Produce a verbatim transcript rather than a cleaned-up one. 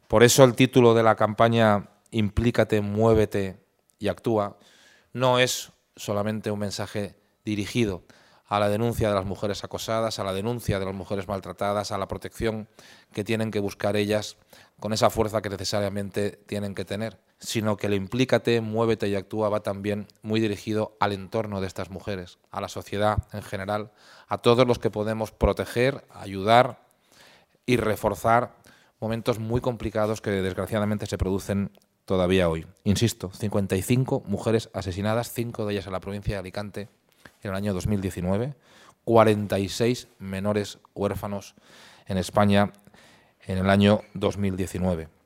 Por eso el título de la campaña Implícate, muévete y actúa no es solamente un mensaje dirigido a la denuncia de las mujeres acosadas, a la denuncia de las mujeres maltratadas, a la protección que tienen que buscar ellas con esa fuerza que necesariamente tienen que tener, sino que el Implícate, muévete y actúa va también muy dirigido al entorno de estas mujeres, a la sociedad en general, a todos los que podemos proteger, ayudar y reforzar momentos muy complicados que desgraciadamente se producen todavía hoy. Insisto, cincuenta y cinco mujeres asesinadas, cinco de ellas en la provincia de Alicante en el año dos mil diecinueve, cuarenta y seis menores huérfanos en España en el año dos mil diecinueve.